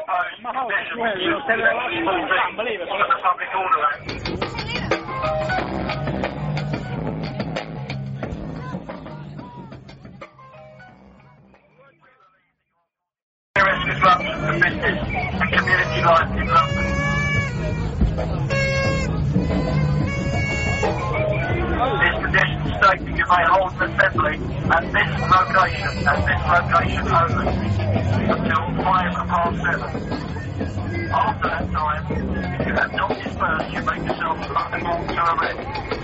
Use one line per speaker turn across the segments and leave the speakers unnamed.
Disruption to business and community life in London. This petition stating you may hold an assembly at this location only, until 7:05. After that time, if you have not dispersed, you make yourself liable to arrest.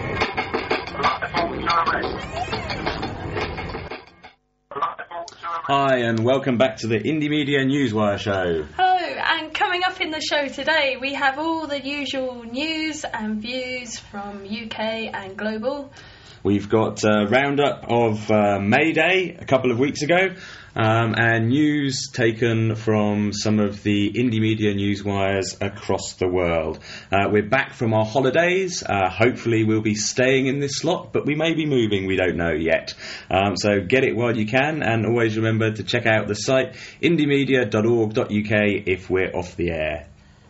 Hi, and welcome back to the Indie Media Newswire show.
Hello, and coming up in the show today, we have all the usual news and views from UK and global.
We've got a roundup of May Day a couple of weeks ago, and news taken from some of the Indie Media Newswires across the world. We're back from our holidays. Hopefully we'll be staying in this slot, but we may be moving, we don't know yet. So get it while you can, and always remember to check out the site indiemedia.org.uk if we're off the air.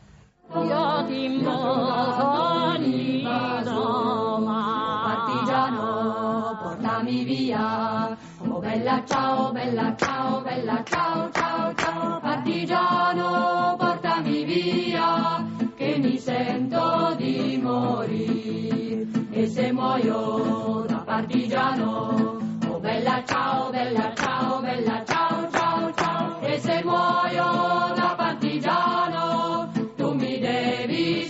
Portami via, oh bella ciao, bella ciao, bella ciao, ciao, ciao, partigiano, portami via, che mi sento di morire, e se muoio da partigiano, oh bella ciao, bella ciao, bella ciao, ciao, ciao, e se muoio da partigiano, tu mi devi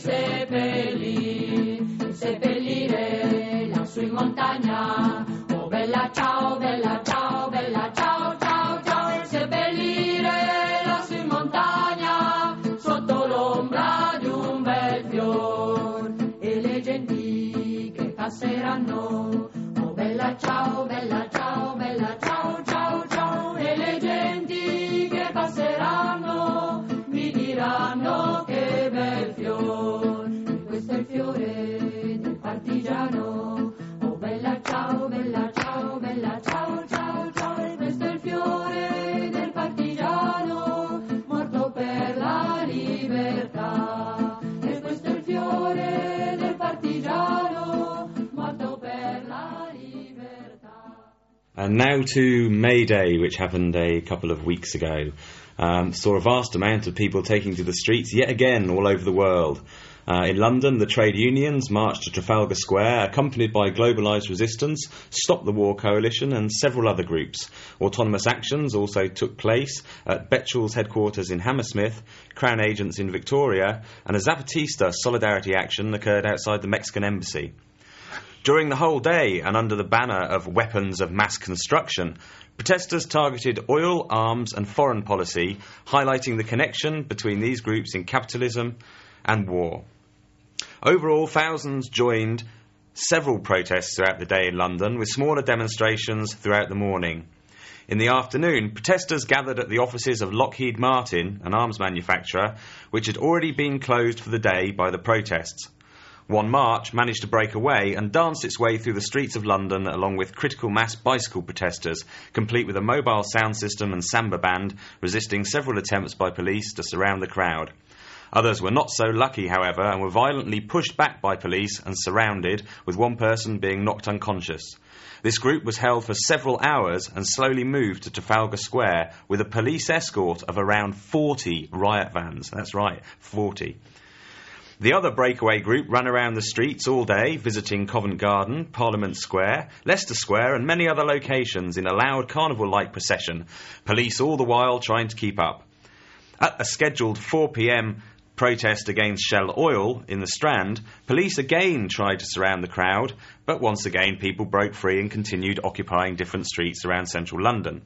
seppellire lassù in montagna. Oh bella ciao, bella ciao, bella ciao, ciao, ciao, seppellire lassù in montagna sotto l'ombra di un bel fior e le genti che passeranno. Oh bella ciao, bella ciao, bella ciao, ciao, ciao, e le genti che passeranno mi diranno che bel fior, e questo è il fiore del partigiano. Oh bella ciao, bella ciao, bella ciao, ciao, ciao, e questo è il fiore del partigiano morto per la libertà, e questo è il fiore del partigiano morto per la libertà.
And now to May Day, which happened a couple of weeks ago. Saw a vast amount of people taking to the streets yet again all over the world. In London, the trade unions marched to Trafalgar Square, accompanied by Globalised Resistance, Stop the War Coalition and several other groups. Autonomous actions also took place at Betchell's headquarters in Hammersmith, Crown Agents in Victoria, and a Zapatista solidarity action occurred outside the Mexican embassy. During the whole day, and under the banner of weapons of mass construction, protesters targeted oil, arms and foreign policy, highlighting the connection between these groups in capitalism and war. Overall, thousands joined several protests throughout the day in London, with smaller demonstrations throughout the morning. In the afternoon, protesters gathered at the offices of Lockheed Martin, an arms manufacturer, which had already been closed for the day by the protests. One march managed to break away and danced its way through the streets of London along with critical mass bicycle protesters, complete with a mobile sound system and samba band, resisting several attempts by police to surround the crowd. Others were not so lucky, however, and were violently pushed back by police and surrounded, with one person being knocked unconscious. This group was held for several hours and slowly moved to Trafalgar Square with a police escort of around 40 riot vans. That's right, 40. The other breakaway group ran around the streets all day, visiting Covent Garden, Parliament Square, Leicester Square and many other locations in a loud carnival-like procession, police all the while trying to keep up. At a scheduled 4 p.m, protest against Shell Oil in the Strand, police again tried to surround the crowd, but once again people broke free and continued occupying different streets around central London.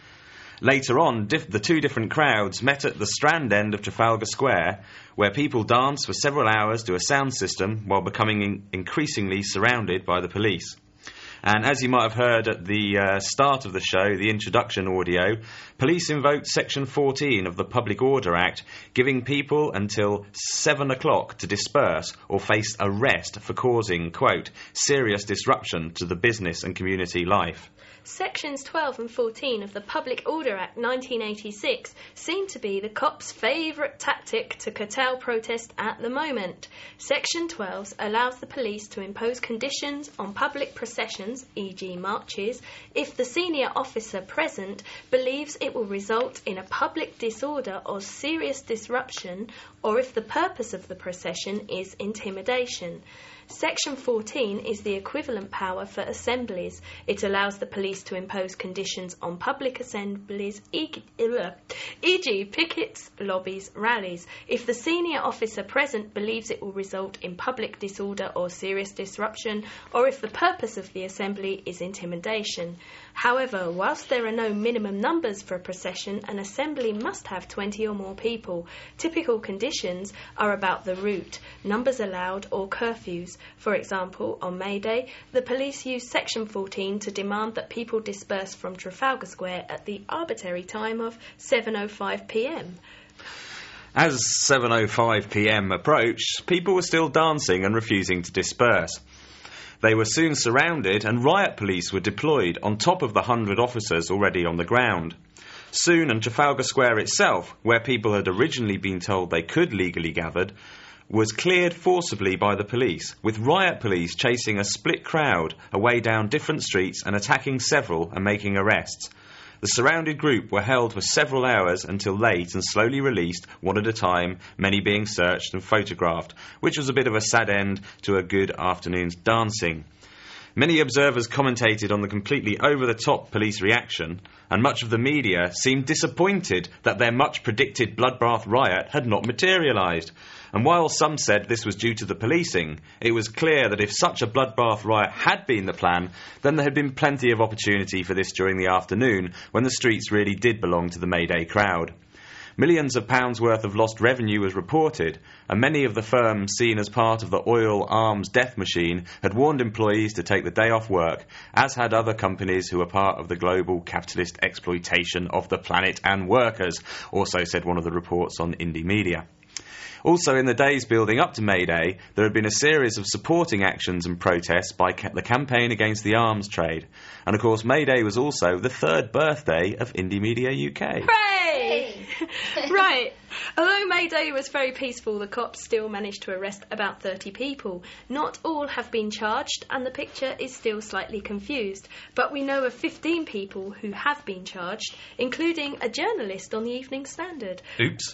Later on, the two different crowds met at the Strand end of Trafalgar Square, where people danced for several hours to a sound system while becoming increasingly surrounded by the police. And as you might have heard at the start of the show, the introduction audio, police invoked Section 14 of the Public Order Act, giving people until 7 o'clock to disperse or face arrest for causing, quote, serious disruption to the business and community life.
Sections 12 and 14 of the Public Order Act 1986 seem to be the cops' favourite tactic to curtail protest at the moment. Section 12 allows the police to impose conditions on public processions, e.g. marches, if the senior officer present believes it will result in a public disorder or serious disruption, or if the purpose of the procession is intimidation. Section 14 is the equivalent power for assemblies. It allows the police to impose conditions on public assemblies, e.g. pickets, lobbies, rallies, if the senior officer present believes it will result in public disorder or serious disruption, or if the purpose of the assembly is intimidation. However, whilst there are no minimum numbers for a procession, an assembly must have 20 or more people. Typical conditions are about the route, numbers allowed, or curfews. For example, on May Day, the police used Section 14 to demand that people disperse from Trafalgar Square at the arbitrary time of 7:05 p.m.
As 7:05 p.m. approached, people were still dancing and refusing to disperse. They were soon surrounded and riot police were deployed on top of the 100 officers already on the ground. Soon, and Trafalgar Square itself, where people had originally been told they could legally gather, was cleared forcibly by the police, with riot police chasing a split crowd away down different streets and attacking several and making arrests. The surrounded group were held for several hours until late and slowly released, one at a time, many being searched and photographed, which was a bit of a sad end to a good afternoon's dancing. Many observers commentated on the completely over-the-top police reaction, and much of the media seemed disappointed that their much-predicted bloodbath riot had not materialised. And while some said this was due to the policing, it was clear that if such a bloodbath riot had been the plan, then there had been plenty of opportunity for this during the afternoon, when the streets really did belong to the May Day crowd. Millions of pounds worth of lost revenue was reported, and many of the firms seen as part of the oil arms death machine had warned employees to take the day off work, as had other companies who were part of the global capitalist exploitation of the planet and workers, also said one of the reports on Indie Media. Also, in the days building up to May Day, there had been a series of supporting actions and protests by the campaign against the arms trade. And of course, May Day was also the third birthday of Indie Media UK.
Hooray! Right. Although May Day was very peaceful, the cops still managed to arrest about 30 people. Not all have been charged, and the picture is still slightly confused. But we know of 15 people who have been charged, including a journalist on the Evening Standard.
Oops.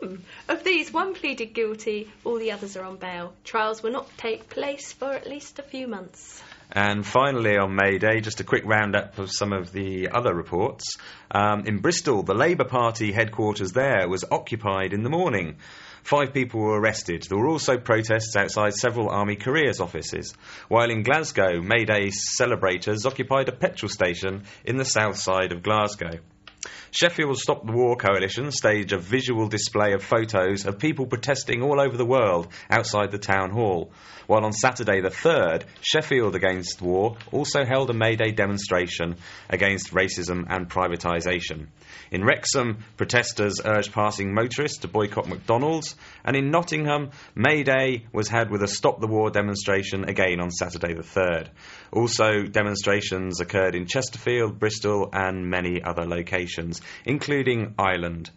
Of these, one pleaded guilty, all the others are on bail. Trials will not take place for at least a few months.
And finally, on May Day, just a quick roundup of some of the other reports. In Bristol, the Labour Party headquarters there was occupied in the morning. 5 people were arrested. There were also protests outside several Army Careers offices. While in Glasgow, May Day celebrators occupied a petrol station in the south side of Glasgow. Sheffield Stop the War Coalition staged a visual display of photos of people protesting all over the world outside the town hall. While on Saturday the 3rd, Sheffield Against War also held a May Day demonstration against racism and privatisation. In Wrexham, protesters urged passing motorists to boycott McDonald's, and in Nottingham, May Day was had with a Stop the War demonstration again on Saturday the 3rd. Also, demonstrations occurred in Chesterfield, Bristol and many other locations, including Ireland.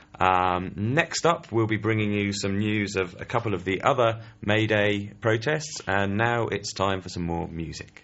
Next up, we'll be bringing you some news of a couple of the other May Day protests, and now it's time for some more music.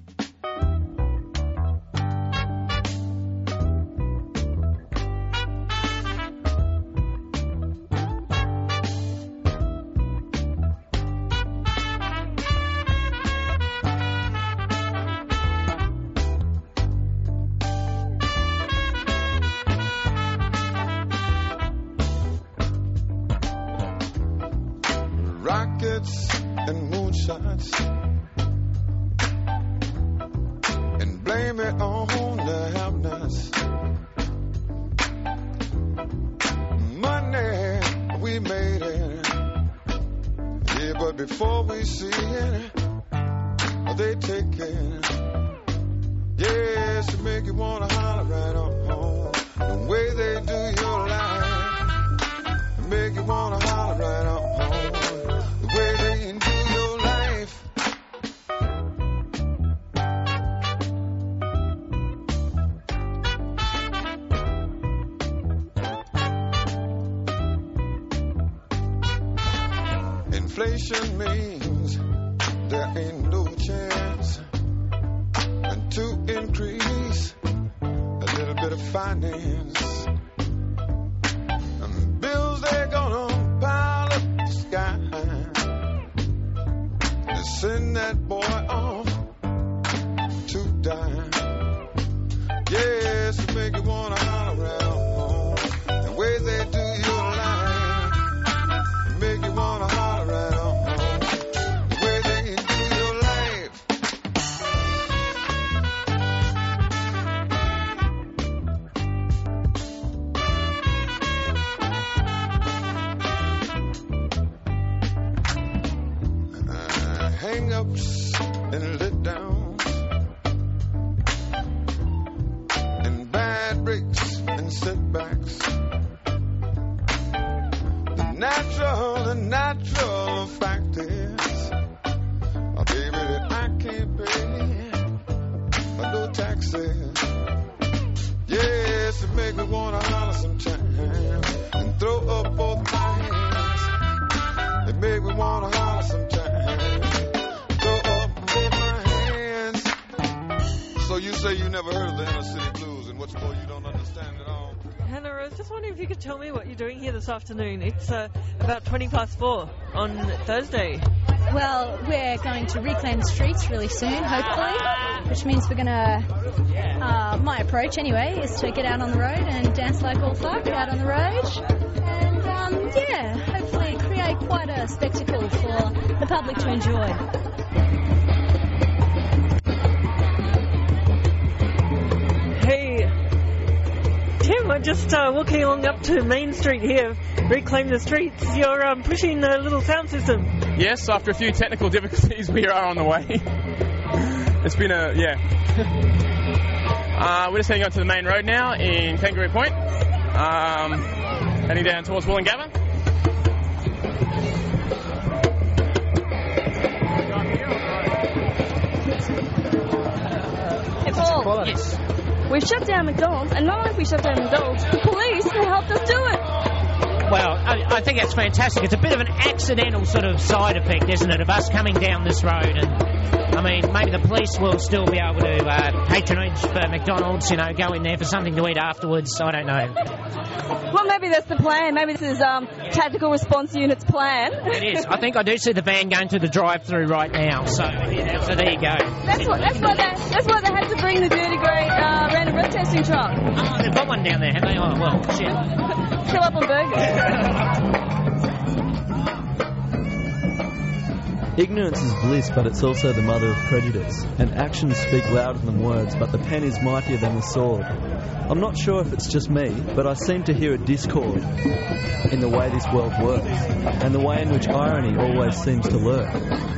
Rockets and moonshots, and blame it on the have-nots. Money, we made it, yeah, but before we see it, they take it. Yes, to make you wanna holler right on home. The way they do your life, make you wanna holler right on home. The way they do your life. inflation means there ain't no chance. And to increase a little bit of finance, and bills they're gonna pile up the sky. They send that boy off to die. Yes, it make you wanna holler around the way they do your life. It make you wanna holler around the way they do your life. Hang-ups and let downs, and bad breaks and setbacks. The natural fact is, oh baby, that I can't pay no taxes. Yes, it make me wanna holler sometimes and throw up both my hands. It make me wanna holler sometimes, throw up both my hands. So you say you never heard of the Inner City Blues, and what's more, you don't understand it all.
Hannah, I was just wondering if you could tell me what you're doing here this afternoon. It's about 4:20 on Thursday.
Well, we're going to reclaim the streets really soon, hopefully, which means we're going to, my approach anyway, is to get out on the road and dance like all fuck out on the road. And, hopefully create quite a spectacle for the public to enjoy.
Hey, Tim, I'm just walking along up to Main Street here, Reclaim the Streets. You're pushing the little sound system.
Yes, after a few technical difficulties, we are on the way. It's been we're just heading on to the main road now in Kangaroo Point, heading down towards Wollongabba.
Hey Paul, yes. We shut down McDonald's, and not only have we shut down McDonald's, the police have helped us do it.
Well, I think that's fantastic. It's a bit of an accidental sort of side effect, isn't it, of us coming down this road. And, I mean, maybe the police will still be able to patronage for McDonald's, go in there for something to eat afterwards. I don't know.
Well, maybe that's the plan. Maybe this is Tactical Response Unit's plan.
It is. I think I do see the van going through the drive-through right now. So there you go.
That's why they had to bring the dirty grey random breath testing truck.
Oh, they've got one down there, have they? Oh, well, shit.
Kill up on burgers.
Ignorance is bliss, but it's also the mother of prejudice. And actions speak louder than words, but the pen is mightier than the sword. I'm not sure if it's just me, but I seem to hear a discord in the way this world works, and the way in which irony always seems to lurk.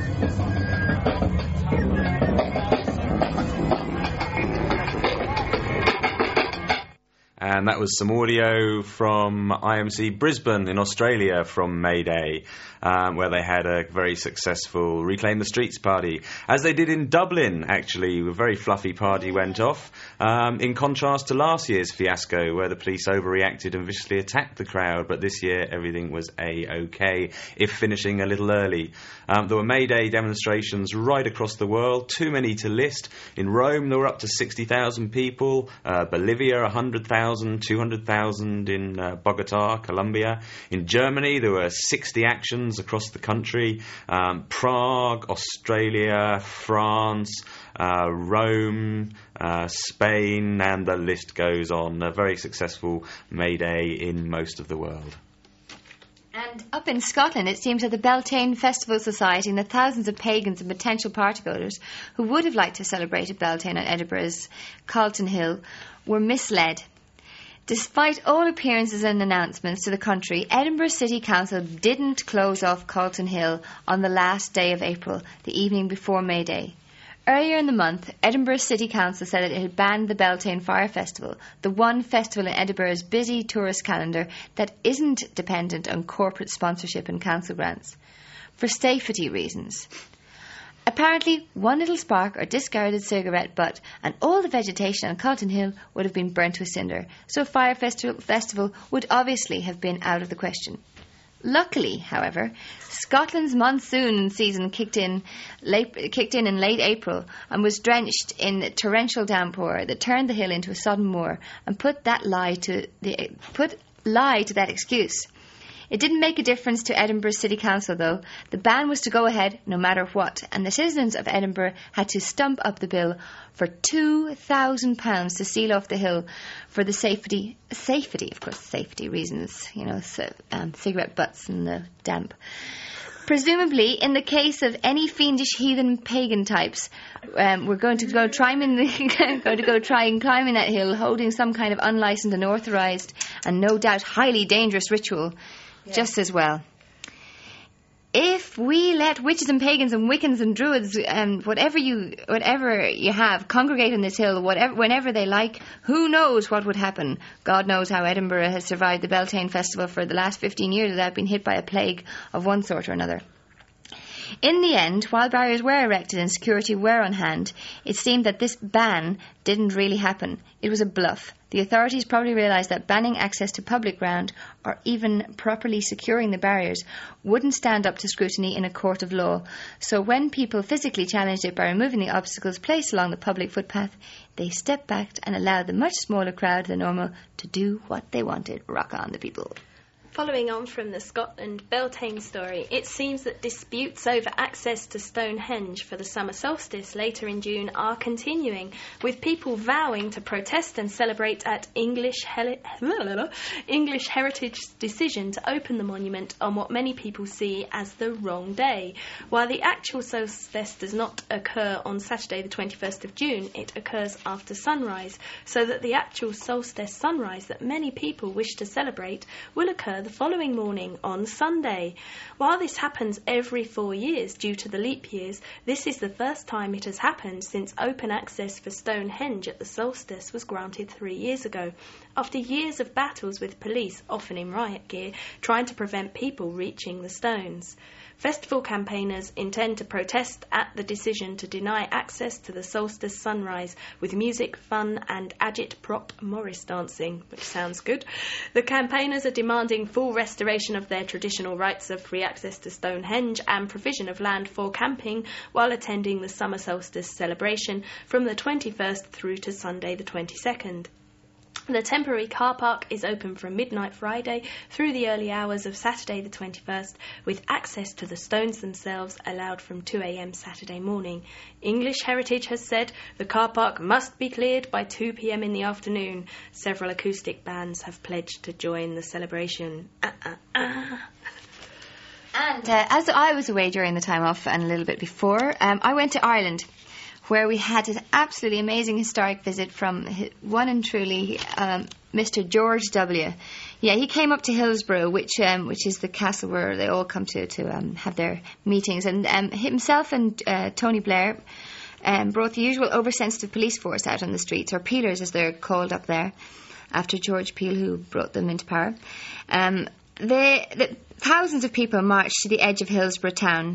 And that was some audio from IMC Brisbane in Australia from May Day, where they had a very successful Reclaim the Streets party, as they did in Dublin, actually. A very fluffy party went off, in contrast to last year's fiasco, where the police overreacted and viciously attacked the crowd. But this year, everything was A-OK, if finishing a little early. There were May Day demonstrations right across the world, too many to list. In Rome, there were up to 60,000 people, Bolivia, 100,000, 200,000 in Bogota, Colombia. In Germany, there were 60 actions across the country. Prague, Australia, France, Rome, Spain, and the list goes on. A very successful May Day in most of the world.
And up in Scotland, it seems that the Beltane Festival Society and the thousands of pagans and potential partygoers who would have liked to celebrate a Beltane on Edinburgh's Calton Hill were misled. Despite all appearances and announcements to the country, Edinburgh City Council didn't close off Calton Hill on the last day of April, the evening before May Day. Earlier in the month, Edinburgh City Council said that it had banned the Beltane Fire Festival, the one festival in Edinburgh's busy tourist calendar that isn't dependent on corporate sponsorship and council grants, for safety reasons. Apparently, one little spark or discarded cigarette butt and all the vegetation on Calton Hill would have been burnt to a cinder, so a fire festival would obviously have been out of the question. Luckily, however, Scotland's monsoon season kicked in in late April and was drenched in torrential downpour that turned the hill into a sodden moor and put lie to that excuse. It didn't make a difference to Edinburgh City Council, though. The ban was to go ahead no matter what, and the citizens of Edinburgh had to stump up the bill for £2,000 to seal off the hill for the safety reasons, cigarette butts and the damp. Presumably, in the case of any fiendish heathen pagan types, we're going to go try and climb that hill, holding some kind of unlicensed, unauthorised, and no doubt highly dangerous ritual, just as well. If we let witches and pagans and Wiccans and Druids and whatever you have congregate on this hill whenever they like, who knows what would happen? God knows how Edinburgh has survived the Beltane Festival for the last 15 years without being hit by a plague of one sort or another. In the end, while barriers were erected and security were on hand, it seemed that this ban didn't really happen. It was a bluff. The authorities probably realised that banning access to public ground or even properly securing the barriers wouldn't stand up to scrutiny in a court of law. So when people physically challenged it by removing the obstacles placed along the public footpath, they stepped back and allowed the much smaller crowd than normal to do what they wanted. Rock on, the people.
Following on from the Scotland Beltane story, it seems that disputes over access to Stonehenge for the summer solstice later in June are continuing, with people vowing to protest and celebrate at English Heritage's decision to open the monument on what many people see as the wrong day. While the actual solstice does not occur on Saturday the 21st of June, it occurs after sunrise, so that the actual solstice sunrise that many people wish to celebrate will occur the following morning on Sunday. While this happens every 4 years due to the leap years, this is the first time it has happened since open access for Stonehenge at the solstice was granted 3 years ago, after years of battles with police, often in riot gear, trying to prevent people reaching the stones. Festival campaigners intend to protest at the decision to deny access to the solstice sunrise with music, fun and agit-prop Morris dancing, which sounds good. The campaigners are demanding full restoration of their traditional rights of free access to Stonehenge and provision of land for camping while attending the summer solstice celebration from the 21st through to Sunday the 22nd. The temporary car park is open from midnight Friday through the early hours of Saturday the 21st, with access to the stones themselves allowed from 2 a.m. Saturday morning. English Heritage has said the car park must be cleared by 2 p.m. in the afternoon. Several acoustic bands have pledged to join the celebration.
And as I was away during the time off and a little bit before, I went to Ireland, where we had an absolutely amazing historic visit from one and truly Mr. George W. Yeah, he came up to Hillsborough, which is the castle where they all come to have their meetings. And himself and Tony Blair brought the usual oversensitive police force out on the streets, or peelers as they're called up there, after George Peel, who brought them into power. Thousands of people marched to the edge of Hillsborough town,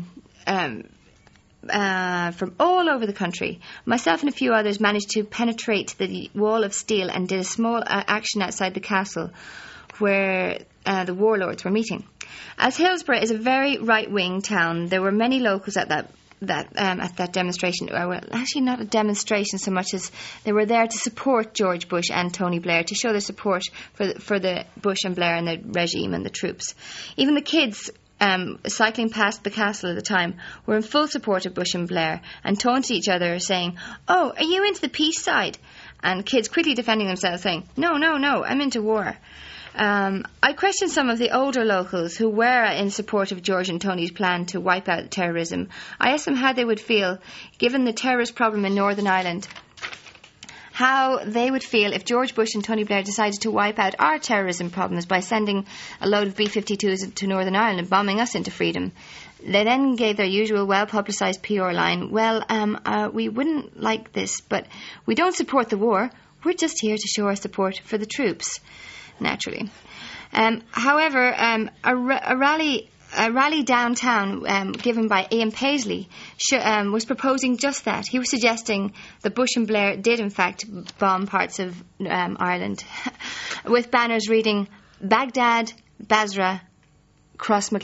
from all over the country. Myself and a few others managed to penetrate the wall of steel and did a small action outside the castle where the warlords were meeting. As Hillsborough is a very right-wing town, there were many locals at that demonstration. Well, actually not a demonstration so much as they were there to support George Bush and Tony Blair, to show their support for the Bush and Blair and the regime and the troops. Even the kids cycling past the castle at the time were in full support of Bush and Blair and taunted each other, saying, "Oh, are you into the peace side?" And kids quickly defending themselves, saying, No, I'm into war." I questioned some of the older locals who were in support of George and Tony's plan to wipe out terrorism. I asked them how they would feel, given the terrorist problem in Northern Ireland, how they would feel if George Bush and Tony Blair decided to wipe out our terrorism problems by sending a load of B-52s to Northern Ireland and bombing us into freedom. They then gave their usual well-publicised PR line, we wouldn't like this, but we don't support the war. We're just here to show our support for the troops, naturally. However, a rally downtown given by Ian Paisley was proposing just that. He was suggesting that Bush and Blair did in fact bomb parts of Ireland with banners reading "Baghdad, Basra, Crossmaglen, ?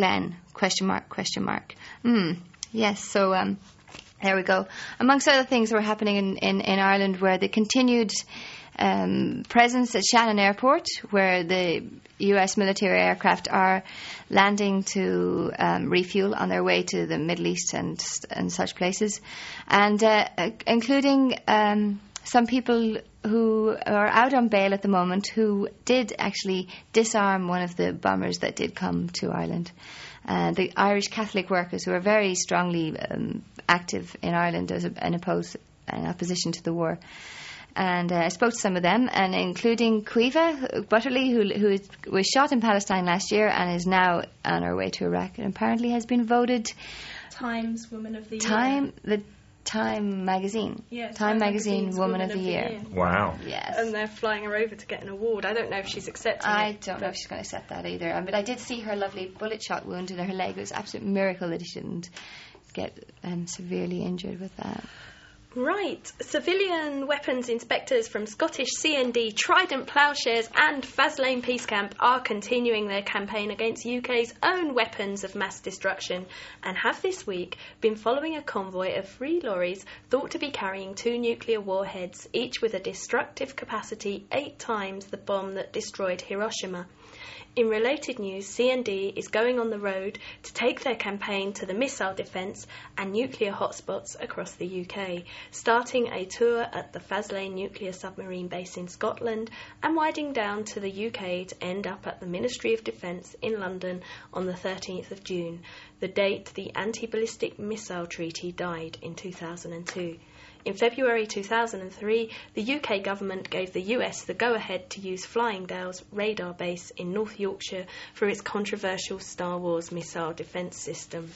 Yes, so there we go. Amongst other things that were happening in Ireland were the continued presence at Shannon Airport, where the US military aircraft are landing to refuel on their way to the Middle East and such places, and including some people who are out on bail at the moment who did actually disarm one of the bombers that did come to Ireland. The Irish Catholic workers who are very strongly active in Ireland in opposition to the war. And I spoke to some of them, and including Caoimhe Butterly, who was shot in Palestine last year and is now on her way to Iraq, and apparently has been voted
Times Woman of the Year.
Time magazine.
Yeah,
Time magazine Woman of the Year.
Wow.
Yes.
And they're flying her over to get an award. I don't know if she's accepting it.
I don't know if she's going to accept that either. But I did see her lovely bullet shot wound in her leg. It was an absolute miracle that she didn't get severely injured with that.
Right. Civilian weapons inspectors from Scottish CND, Trident Ploughshares and Faslane Peace Camp are continuing their campaign against UK's own weapons of mass destruction and have this week been following a convoy of 3 lorries thought to be carrying 2 nuclear warheads, each with a destructive capacity 8 times the bomb that destroyed Hiroshima. In related news, CND is going on the road to take their campaign to the missile defence and nuclear hotspots across the UK, starting a tour at the Faslane nuclear submarine base in Scotland and winding down to the UK to end up at the Ministry of Defence in London on the 13th of June, the date the Anti-Ballistic Missile Treaty died in 2002. In February 2003, the UK government gave the US the go-ahead to use Flyingdale's radar base in North Yorkshire for its controversial Star Wars missile defence system.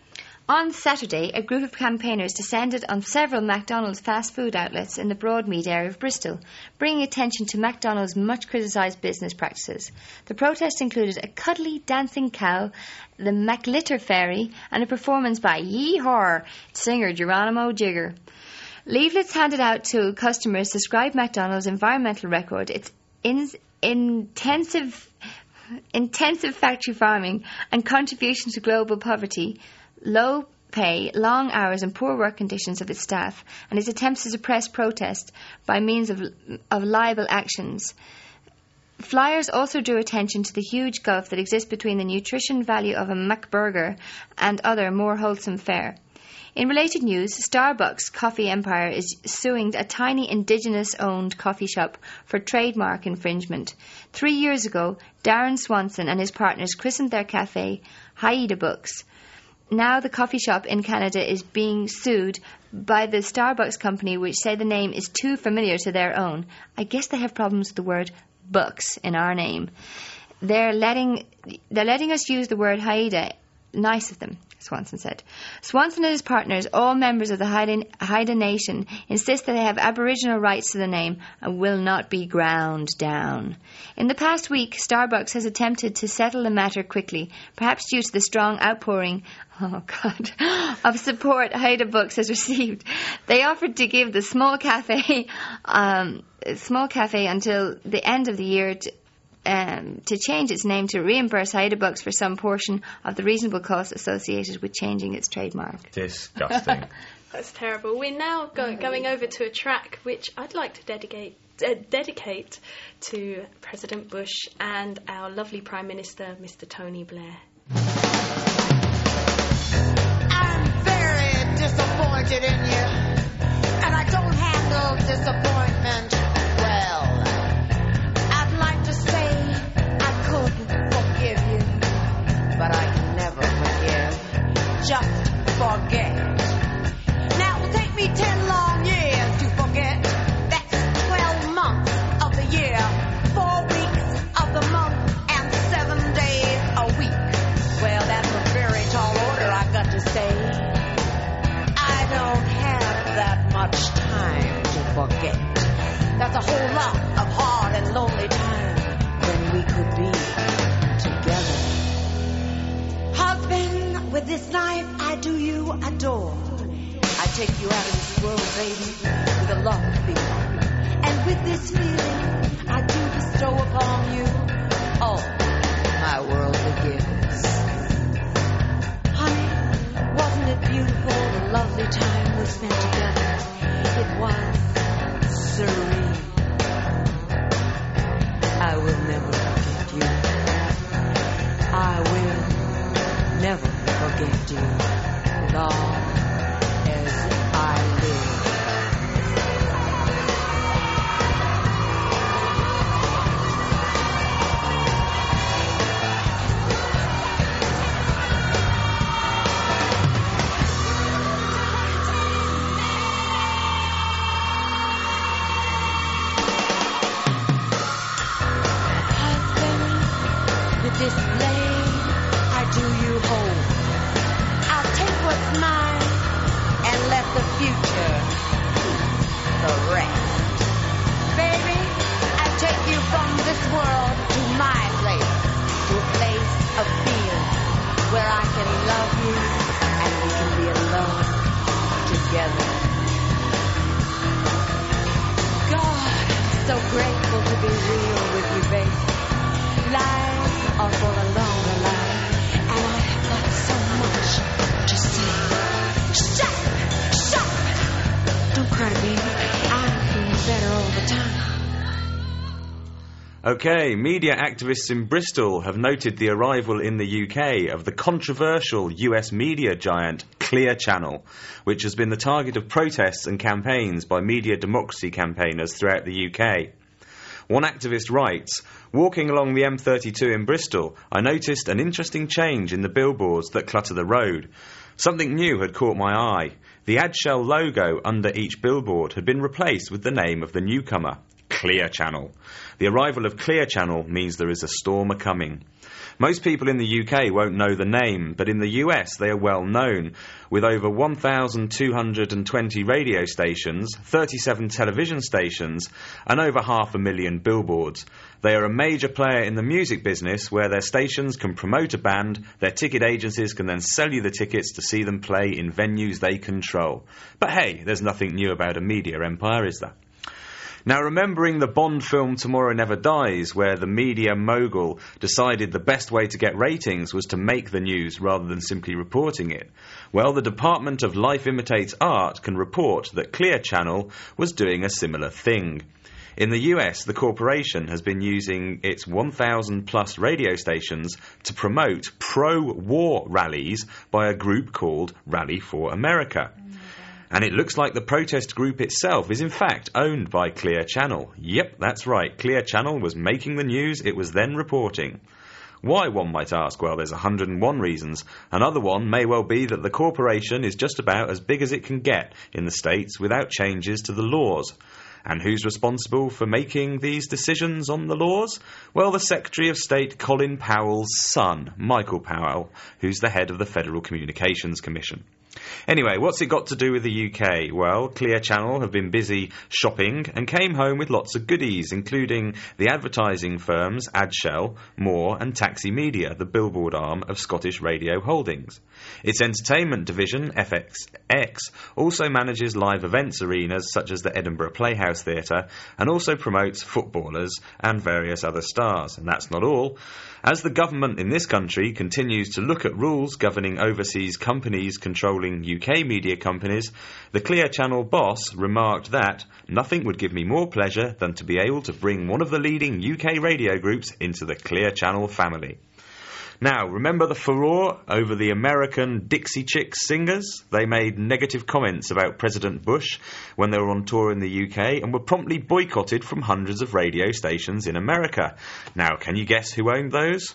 On Saturday, a group of campaigners descended on several McDonald's fast food outlets in the Broadmead area of Bristol, bringing attention to McDonald's much criticised business practices. The protest included a cuddly dancing cow, the McLitter Fairy, and a performance by Yee-Haw singer Geronimo Jigger. Leaflets handed out to customers describe McDonald's environmental record, its intensive factory farming and contribution to global poverty, low pay, long hours and poor work conditions of its staff, and its attempts to suppress protest by means of liable actions. Flyers also drew attention to the huge gulf that exists between the nutrition value of a McBurger and other more wholesome fare. In related news, Starbucks Coffee Empire is suing a tiny Indigenous-owned coffee shop for trademark infringement. 3 years ago, Darren Swanson and his partners christened their cafe Haida Books. Now the coffee shop in Canada is being sued by the Starbucks company, which say the name is too familiar to their own. I guess they have problems with the word books in our name. They're letting us use the word Haida. Nice of them, Swanson said. Swanson and his partners, all members of the Haida Nation, insist that they have Aboriginal rights to the name and will not be ground down. In the past week, Starbucks has attempted to settle the matter quickly, perhaps due to the strong outpouring of support Haida Books has received. They offered to give the small cafe until the end of the year to change its name to reimburse Haida Books for some portion of the reasonable costs associated with changing its trademark.
Disgusting.
That's terrible. We're now going over to a track which I'd like to dedicate to President Bush and our lovely Prime Minister, Mr. Tony Blair.
I'm very disappointed in you, and I don't handle disappointment well. I'd like to say I could forgive you, but I can never forgive. Just forget. Now it will take me 10 long years to forget. That's 12 months of the year, 4 weeks of the month, and 7 days a week. Well, that's a very tall order, I've got to say. I don't have that much time to forget. That's a whole lot of hard and lonely time when we could be together. Husband, with this life I do you adore. I take you out of this world, baby, with a love feeling. And with this feeling, I do bestow upon you all my worldly gifts.
spent together, it was serene. I will never forget you. I will never forget you. Long as I live. This blade, I do you hold. I'll take what's mine and let the future do the rest. Baby, I take you from this world to my place, to a place of feeling where I can love you and we can be alone together. God, I'm so grateful to be real with you, baby. Lives are for a longer life, and I have got so much to say. Shut! Don't cry, baby. I'm feeling better all the time.
OK, media activists in Bristol have noted the arrival in the UK of the controversial US media giant Clear Channel, which has been the target of protests and campaigns by media democracy campaigners throughout the UK. One activist writes, "Walking along the M32 in Bristol, I noticed an interesting change in the billboards that clutter the road. Something new had caught my eye. The Adshel logo under each billboard had been replaced with the name of the newcomer, Clear Channel. The arrival of Clear Channel means there is a storm a-coming. Most people in the UK won't know the name, but in the US they are well known, with over 1,220 radio stations, 37 television stations, and over 500,000 billboards. They are a major player in the music business, where their stations can promote a band, their ticket agencies can then sell you the tickets to see them play in venues they control. But hey, there's nothing new about a media empire, is there?" Now, remembering the Bond film Tomorrow Never Dies, where the media mogul decided the best way to get ratings was to make the news rather than simply reporting it, well, the Department of Life Imitates Art can report that Clear Channel was doing a similar thing. In the US, the corporation has been using its 1,000-plus radio stations to promote pro-war rallies by a group called Rally for America. And it looks like the protest group itself is in fact owned by Clear Channel. Yep, that's right. Clear Channel was making the news it was then reporting. Why, one might ask? Well, there's 101 reasons. Another one may well be that the corporation is just about as big as it can get in the States without changes to the laws. And who's responsible for making these decisions on the laws? Well, the Secretary of State Colin Powell's son, Michael Powell, who's the head of the Federal Communications Commission. Anyway, what's it got to do with the UK? Well, Clear Channel have been busy shopping and came home with lots of goodies, including the advertising firms Adshel, Moore and Taxi Media, the billboard arm of Scottish Radio Holdings. Its entertainment division, FXX, also manages live events arenas such as the Edinburgh Playhouse Theatre and also promotes footballers and various other stars. And that's not all. As the government in this country continues to look at rules governing overseas companies controlling UK media companies, the Clear Channel boss remarked that nothing would give me more pleasure than to be able to bring one of the leading UK radio groups into the Clear Channel family. Now, remember the furore over the American Dixie Chicks singers? They made negative comments about President Bush when they were on tour in the UK and were promptly boycotted from hundreds of radio stations in America. Now, can you guess who owned those?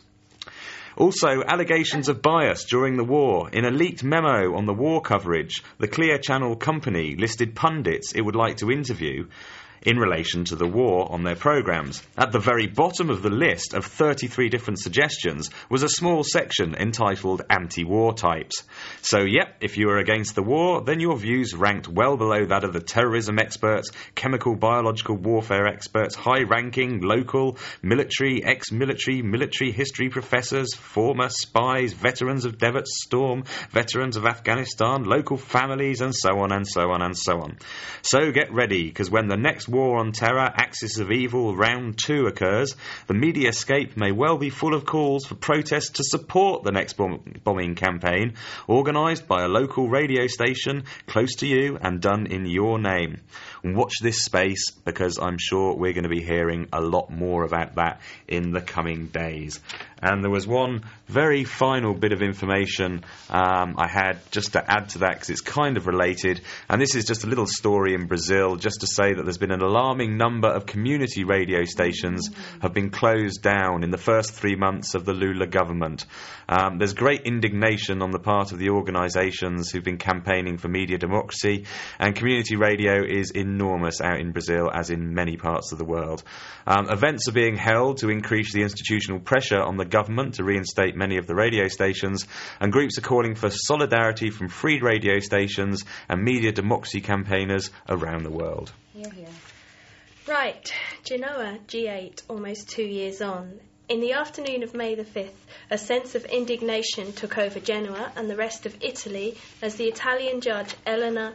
Also, allegations of bias during the war. In a leaked memo on the war coverage, the Clear Channel company listed pundits it would like to interview in relation to the war on their programmes. At the very bottom of the list of 33 different suggestions was a small section entitled Anti-War Types. So, yep, if you were against the war, then your views ranked well below that of the terrorism experts, chemical biological warfare experts, high-ranking, local, military, ex-military, military history professors, former spies, veterans of Desert Storm, veterans of Afghanistan, local families, and so on and so on and so on. So get ready, because when the next next War on Terror, Axis of Evil Round 2 occurs, the mediascape may well be full of calls for protests to support the next bombing campaign, organised by a local radio station close to you and done in your name. Watch this space, because I'm sure we're going to be hearing a lot more about that in the coming days. And there was one very final bit of information I had just to add to that, because it's kind of related, and this is just a little story in Brazil, just to say that there's been an alarming number of community radio stations have been closed down in the first 3 months of the Lula government. There's great indignation on the part of the organisations who've been campaigning for media democracy, and community radio is enormous out in Brazil, as in many parts of the world. Events are being held to increase the institutional pressure on the government to reinstate many of the radio stations, and groups are calling for solidarity from free radio stations and media democracy campaigners around the world.
Hear, hear.
Right, Genoa G8, almost 2 years on. In the afternoon of May the 5th, a sense of indignation took over Genoa and the rest of Italy as the Italian judge Elena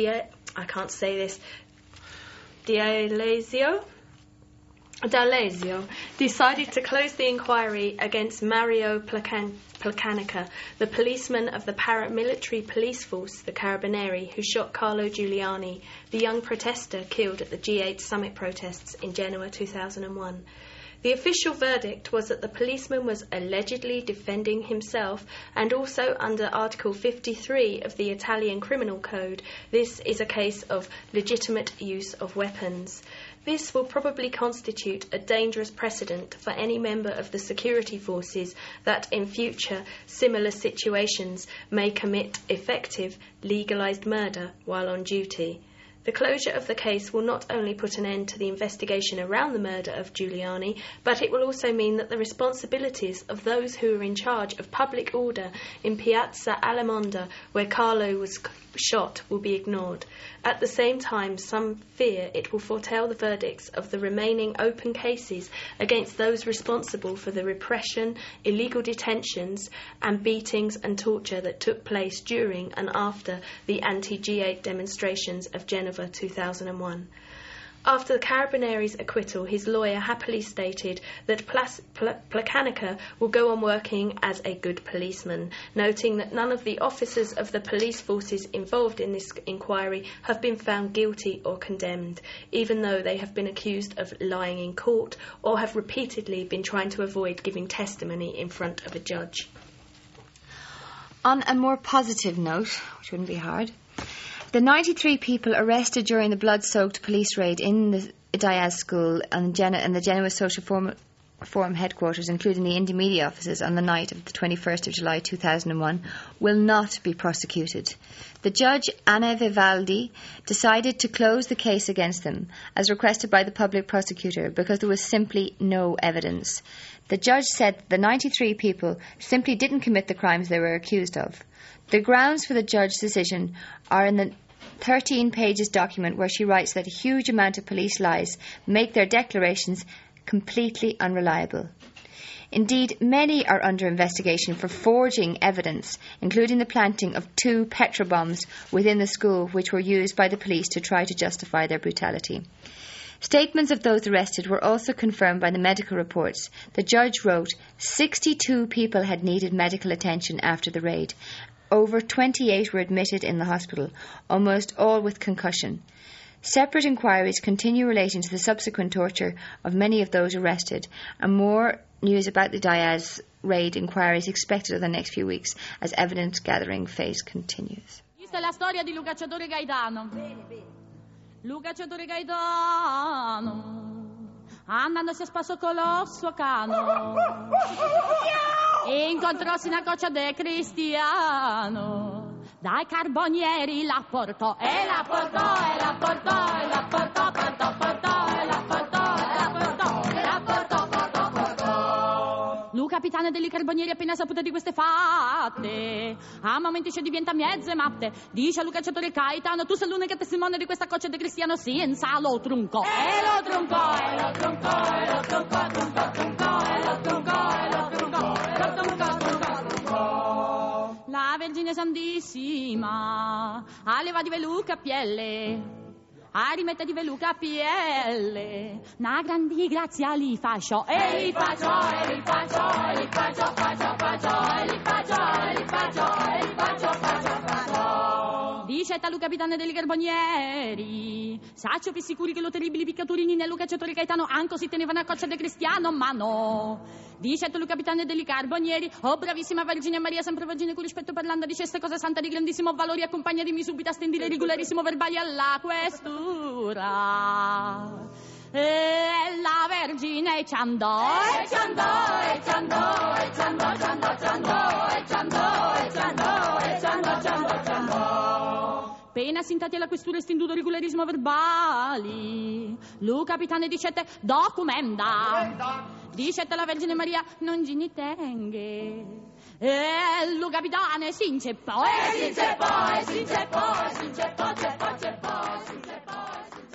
D'Alesio decided to close the inquiry against Mario Placanica, the policeman of the paramilitary police force, the Carabinieri, who shot Carlo Giuliani, the young protester killed at the G8 summit protests in Genoa 2001. The official verdict was that the policeman was allegedly defending himself, and also under Article 53 of the Italian Criminal Code, this is a case of legitimate use of weapons. This will probably constitute a dangerous precedent for any member of the security forces that in future similar situations may commit effective, legalised murder while on duty. The closure of the case will not only put an end to the investigation around the murder of Giuliani, but it will also mean that the responsibilities of those who are in charge of public order in Piazza Alamonda, where Carlo was shot, will be ignored. At the same time, some fear it will foretell the verdicts of the remaining open cases against those responsible for the repression, illegal detentions and beatings and torture that took place during and after the anti-G8 demonstrations of Genova 2001. After the Carabinieri's acquittal, his lawyer happily stated that Placanica will go on working as a good policeman, noting that none of the officers of the police forces involved in this inquiry have been found guilty or condemned, even though they have been accused of lying in court or have repeatedly been trying to avoid giving testimony in front of a judge.
On a more positive note, which wouldn't be hard, the 93 people arrested during the blood-soaked police raid in the Diaz School and the Genoa Social Forum headquarters, including the Indie Media offices, on the night of the 21st of July 2001, will not be prosecuted. The judge, Anna Vivaldi, decided to close the case against them, as requested by the public prosecutor, because there was simply no evidence. The judge said the 93 people simply didn't commit the crimes they were accused of. The grounds for the judge's decision are in the 13 pages document, where she writes that a huge amount of police lies make their declarations completely unreliable. Indeed, many are under investigation for forging evidence, including the planting of 2 petrobombs within the school, which were used by the police to try to justify their brutality. Statements of those arrested were also confirmed by the medical reports. The judge wrote 62 people had needed medical attention after the raid. Over 28 were admitted in the hospital, almost all with concussion. Separate inquiries continue relating to the subsequent torture of many of those arrested, and more news about the Diaz raid inquiries expected over the next few weeks as evidence gathering phase continues.
Questa è la storia di Luca Ciatore Gaetano. Luca Ciatore Gaetano, andandosi a spasso con lo suo cano, e incontrossi una coccia de Cristiano. Dai Carbonieri la portò, e la portò, e la portò, e la portò, portò, portò, e la portò, e la portò, e la portò, portò, portò. Luca, capitano degli Carbonieri, appena saputo di queste fatte, a momenti ci diventa mezze matte. Dice a Luca Ciatore Gaetano, tu sei l'unica testimone di questa coccia di Cristiano, senza lo truncò. E lo truncò, e lo truncò, e lo truncò, truncò, truncò, e lo truncò, e lo truncò, e lo truncò, truncò, truncò. La Vergine Santissima alleva di Luca Pielle, a rimettere di Luca PL. Una grande grazia li faccio, e li faccio, e li faccio, e li faccio, faccio, faccio, e li faccio, e li faccio, e li faccio, faccio, faccio. Dice a Luca capitano dei Carbonieri, saccio più sicuri che lo terribili piccaturini nel Luca Cettori Gaetano anche si tenevano a coccia de Cristiano, ma no. Dice a Luca capitano dei Carbonieri, oh bravissima Vergine Maria, sempre vergine con rispetto parlando di ceste cose sante di grandissimo valore, accompagnatemi subito a stendere regolarissimo verbali alla questura. E la Vergine ci andò, e ci andò, e ci andò, e ci andò, ci andò, ci andò, e ci andò, e ci andò, e ci andò, ci andò, ci andò. Appena sintati alla questura estenduto regolarismo verbali, Lu capitano dicette documenta, dicette la Vergine Maria non gini tenghe. E Lu capitano si inceppò, e si inceppò, e si inceppò, e si inceppò, ceppò, ceppò, si inceppò.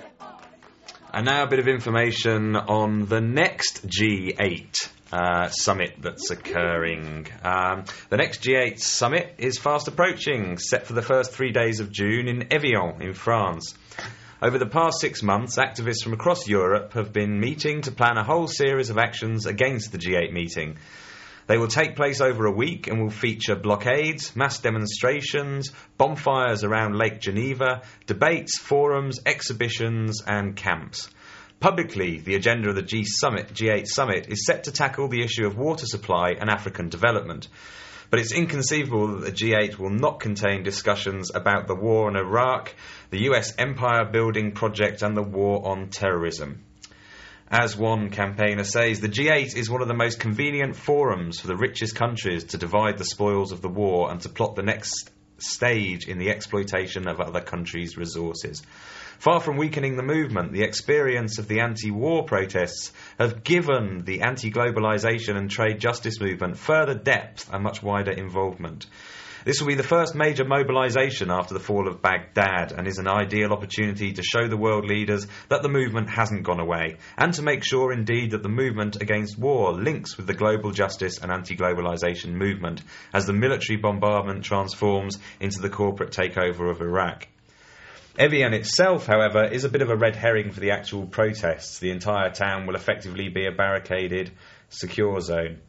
And now a bit of information on the next G8 summit that's occurring. The next G8 summit is fast approaching, set for the first 3 days of June in Evian in France. Over the past 6 months, activists from across Europe have been meeting to plan a whole series of actions against the G8 meeting. They will take place over a week and will feature blockades, mass demonstrations, bonfires around Lake Geneva, debates, forums, exhibitions and camps. Publicly, the agenda of the G8 summit is set to tackle the issue of water supply and African development. But it's inconceivable that the G8 will not contain discussions about the war in Iraq, the US empire building project and the war on terrorism. As one campaigner says, the G8 is one of the most convenient forums for the richest countries to divide the spoils of the war and to plot the next stage in the exploitation of other countries' resources. Far from weakening the movement, the experience of the anti-war protests have given the anti-globalisation and trade justice movement further depth and much wider involvement. This will be the first major mobilisation after the fall of Baghdad and is an ideal opportunity to show the world leaders that the movement hasn't gone away and to make sure indeed that the movement against war links with the global justice and anti-globalisation movement as the military bombardment transforms into the corporate takeover of Iraq. Evian itself, however, is a bit of a red herring for the actual protests. The entire town will effectively be a barricaded, secure zone.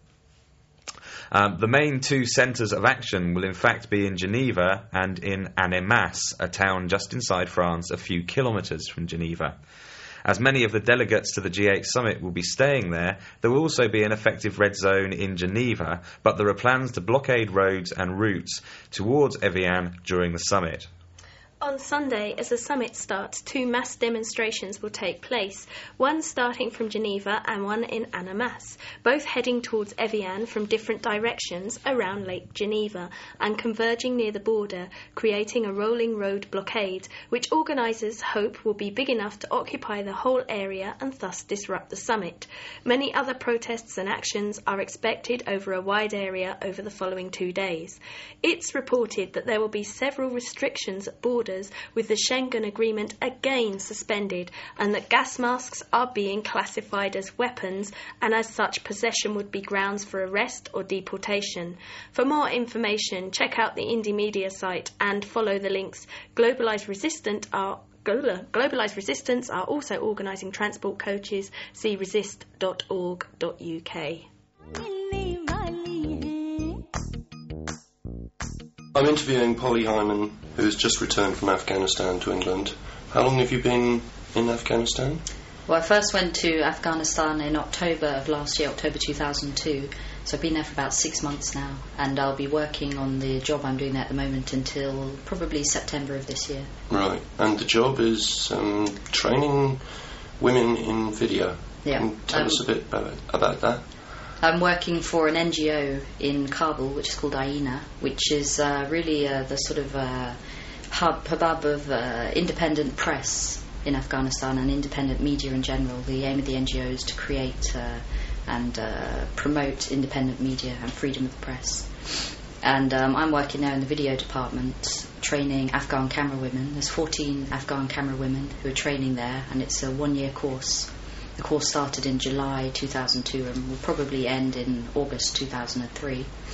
The main two centres of action will in fact be in Geneva and in Annemasse, a town just inside France, a few kilometres from Geneva. As many of the delegates to the G8 summit will be staying there will also be an effective red zone in Geneva, but there are plans to blockade roads and routes towards Evian during the summit.
On Sunday, as the summit starts, 2 mass demonstrations will take place, one starting from Geneva and one in Annemasse, both heading towards Evian from different directions around Lake Geneva and converging near the border, creating a rolling road blockade, which organisers hope will be big enough to occupy the whole area and thus disrupt the summit. Many other protests and actions are expected over a wide area over the following 2 days. It's reported that there will be several restrictions at borders, with the Schengen Agreement again suspended, and that gas masks are being classified as weapons, and as such possession would be grounds for arrest or deportation. For more information, check out the Indie Media site and follow the links. Globalised Resistance are also organising transport coaches. See resist.org.uk.
I'm interviewing Polly Hyman, who has just returned from Afghanistan to England. How long have you been in Afghanistan?
Well, I first went to Afghanistan in October of last year, October 2002. So I've been there for about 6 months now, and I'll be working on the job I'm doing there at the moment until probably September of this year.
Right, and the job is training women in video.
Yeah.
Can you tell us a bit about that?
I'm working for an NGO in Kabul, which is called AINA, which is really the sort of hub of independent press in Afghanistan and independent media in general. The aim of the NGO is to create and promote independent media and freedom of the press. And I'm working there in the video department, training Afghan camera women. There's 14 Afghan camera women who are training there, and it's a 1-year course. The course started in July 2002 and will probably end in August 2003.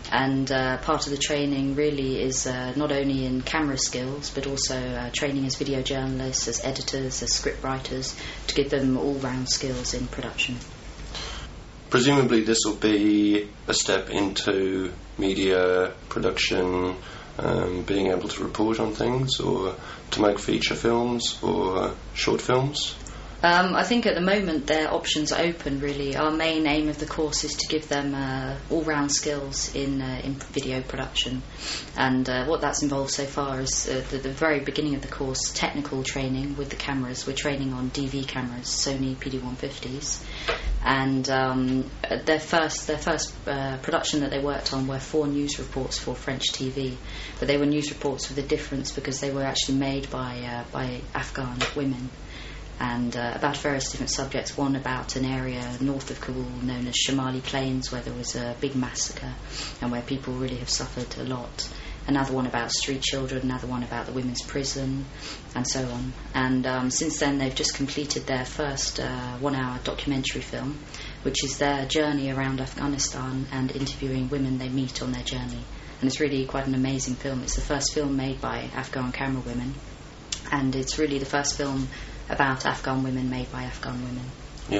And part of the training really is not only in camera skills, but also training as video journalists, as editors, as script writers, to give them all-round skills in production.
Presumably this will be a step into media production, being able to report on things, or to make feature films or short films?
I think at the moment their options are open, really. Our main aim of the course is to give them all-round skills in video production. And what that's involved so far is the very beginning of the course, technical training with the cameras. We're training on DV cameras, Sony PD-150s. And their first production that they worked on were 4 news reports for French TV. But they were news reports with a difference because they were actually made by Afghan women. And about various different subjects. One about an area north of Kabul known as Shamali Plains, where there was a big massacre and where people really have suffered a lot. Another one about street children, another one about the women's prison, and so on. And since then they've just completed their first 1-hour documentary film, which is their journey around Afghanistan and interviewing women they meet on their journey. And it's really quite an amazing film. It's the first film made by Afghan camera women, and it's really the first film about Afghan women made by Afghan women.
Yeah.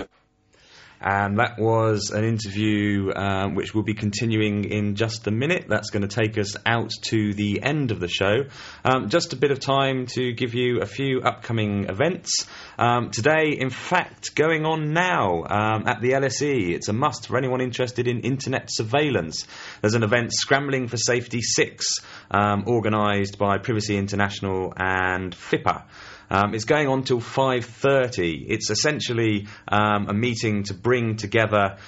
And that was an interview which will be continuing in just a minute. That's going to take us out to the end of the show. Just a bit of time to give you a few upcoming events. Today, in fact, going on now at the LSE. It's a must for anyone interested in internet surveillance. There's an event, Scrambling for Safety 6, organised by Privacy International and FIPA. It's going on till 5:30. It's essentially a meeting to bring together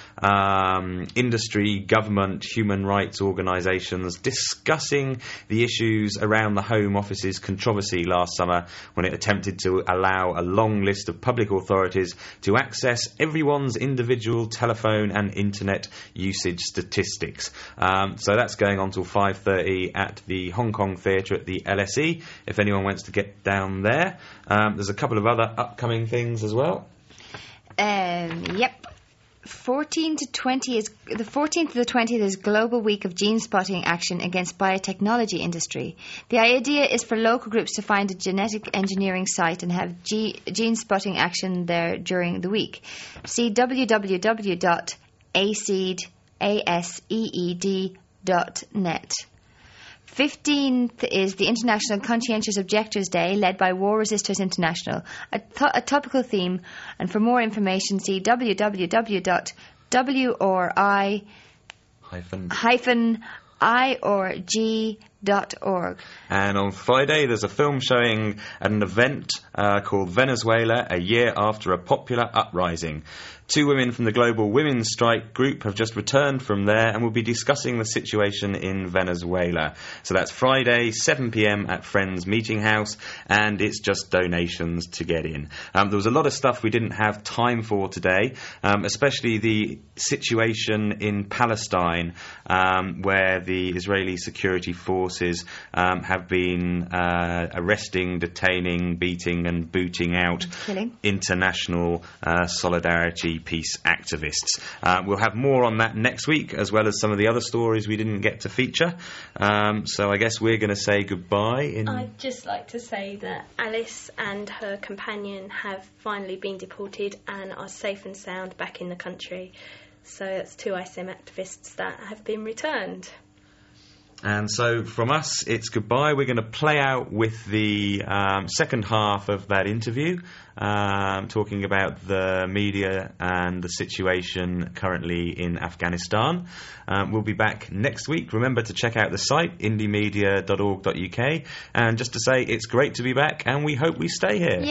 industry, government, human rights organisations discussing the issues around the Home Office's controversy last summer when it attempted to allow a long list of public authorities to access everyone's individual telephone and internet usage statistics. So that's going on till 5:30 at the Hong Kong Theatre at the LSE, if anyone wants to get down there. There's a couple of other upcoming things as well.
Yep. 14 to 20 is the 14th to the 20th is Global Week of Gene Spotting Action against Biotechnology Industry. The idea is for local groups to find a genetic engineering site and have gene spotting action there during the week. See www.aseed.net. 15th is the International Conscientious Objectors Day, led by War Resisters International, a topical theme. And for more information, see www.wri-iorg.org.
And on Friday, there's a film showing at an event called Venezuela, a Year After a Popular Uprising. 2 women from the Global Women's Strike Group have just returned from there and will be discussing the situation in Venezuela. So that's Friday, 7 p.m. at Friends Meeting House, and it's just donations to get in. There was a lot of stuff we didn't have time for today, especially the situation in Palestine, where the Israeli security forces have been arresting, detaining, beating and booting out international solidarity peace activists. We'll have more on that next week, as well as some of the other stories we didn't get to feature. So I guess we're going to say goodbye.
I'd just like to say that Alice and her companion have finally been deported and are safe and sound back in the country. So that's 2 ISM activists that have been returned.
And so from us, it's goodbye. We're going to play out with the second half of that interview, talking about the media and the situation currently in Afghanistan. We'll be back next week. Remember to check out the site, indiemedia.org.uk. And just to say, it's great to be back, and we hope we stay here.